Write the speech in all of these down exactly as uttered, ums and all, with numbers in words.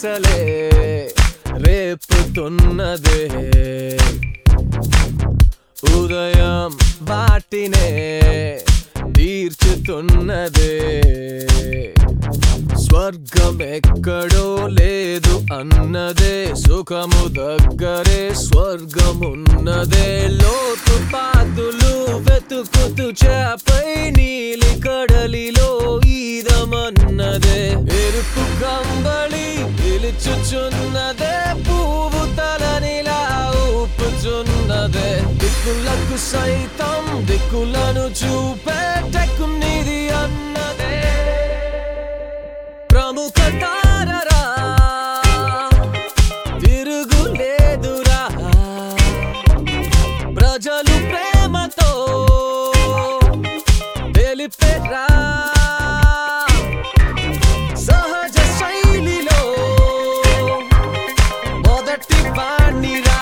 ఆశలే రేపుతున్నదే ఉదయం వాటినే తీర్చుతున్నదే స్వర్గం ఎక్కడో లేదు అన్నదే సుఖము దగ్గరే స్వర్గమున్నదే లోతు పాతులు వెతుకుతూ చేపై నీలి కడలిలో ఈదమన్నదే ఎరుపు కంబళి పిలుచుచున్నదే పువ్వు తలనిలా ఊపుచున్నదే దిక్కులకు సైతం దిక్కులను చూపేటకునిది అన్నదే ప్రముఖ తారరా తిరుగులేదురా ప్రజలు ప్రేమతో తెలిపేరా సహజ శైలిలో మొదటి వాణిరా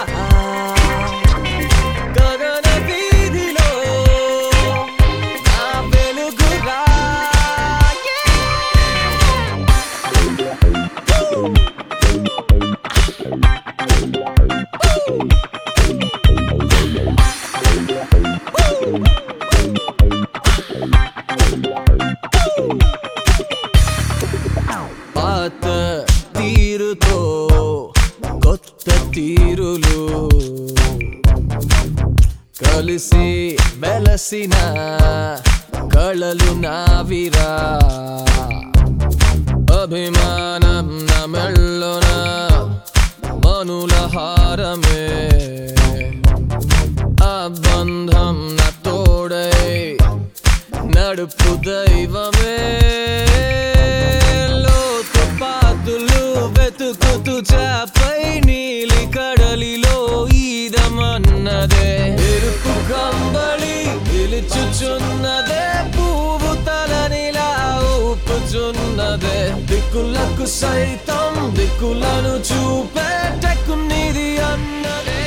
గగన వీధిలో నా వెలుగురా పాత తీరుతో కొత్త తీరులు కలిసి మెలసిన కళలు నావిరా అభిమానం నా మెళ్ళోన మనుల హారమే ఆ బంధం నా తోడై నడుపు దైవమే లోతు పాతులు వెతుకుతూ చేపై నీలి కడలిలో ఈదమన్నదే ఎరుపు కంబళి పిలుచుచున్నదే పువ్వు తలనిలా ఊపుచున్నదే దిక్కులకు సైతం దిక్కులను చూపేటకునిది అన్నదే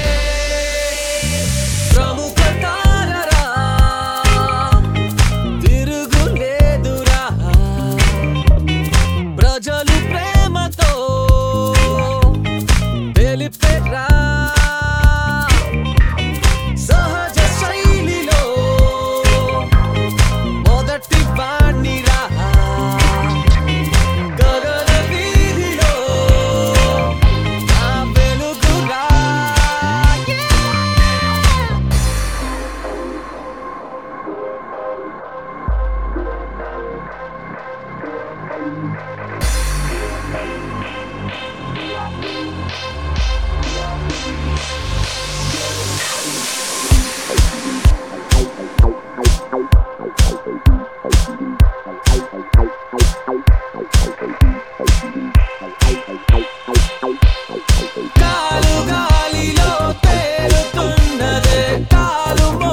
ప్రముఖ తారరా తిరుగులేదురా ప్రజలు ప్రేమతో తెలిపేరా సహజ శైలిలో మొదటి వాణిరా గగన వీధిలో నా వెలుగురా కాలు గాలిలో తేలుతున్నదే కాలు